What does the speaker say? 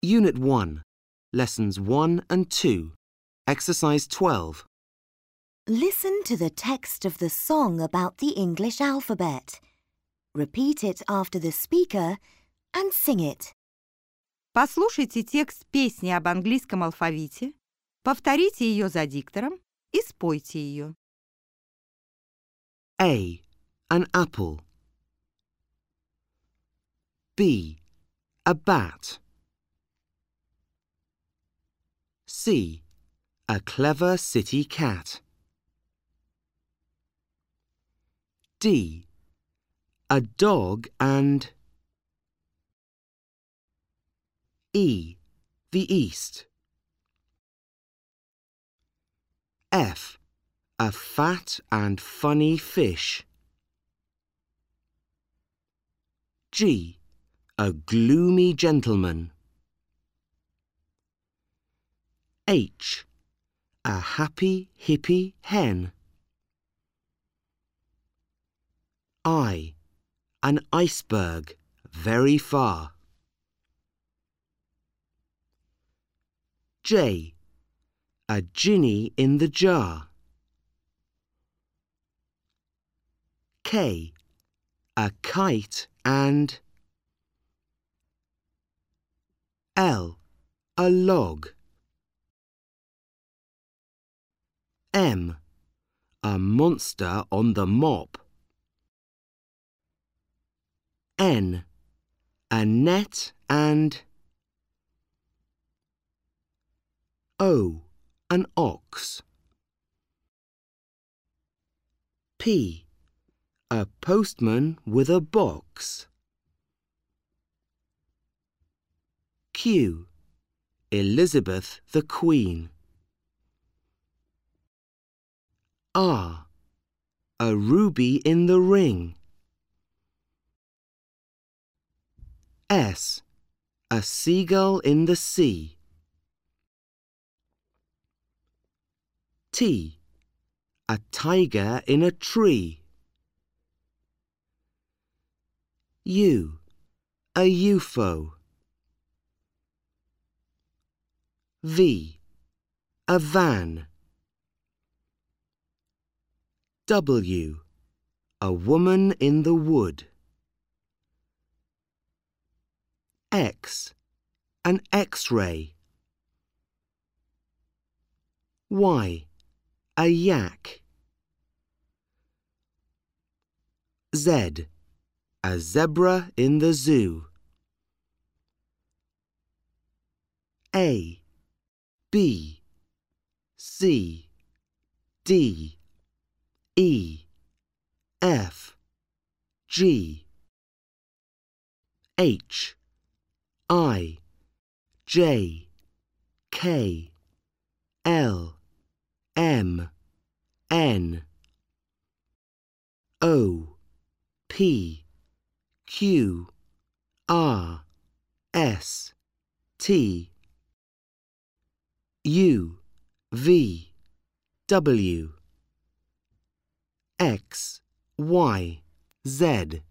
Unit 1, Lessons 1 and 2, Exercise 12. Listen to the text of the song about the English alphabet. Repeat it after the speaker and sing it. Послушайте текст песни об английском алфавите, повторите ее за диктором и спойте ее. A. An apple. B. A bat. C. A clever city cat. D. A dog and E. The east. F. A fat and funny fish. G. A gloomy gentleman. H. A happy hippie hen. I. An iceberg very far. J. A ginny in the jar. K. A kite and L. A log. M. A monster on the mop. N. A net and O. An ox. P. A postman with a box. Q. Elizabeth the Queen. R. A ruby in the ring. S. A seagull in the sea. T. A tiger in a tree. U. A UFO. V. A van. W. A woman in the wood. X. An X-ray. Y. A yak. Z. A zebra in the zoo. A. B. C. D. E. F. G. H. I. J. K. L. M. N. O. P. Q. R. S. T. U. V. W. X. Y. Z.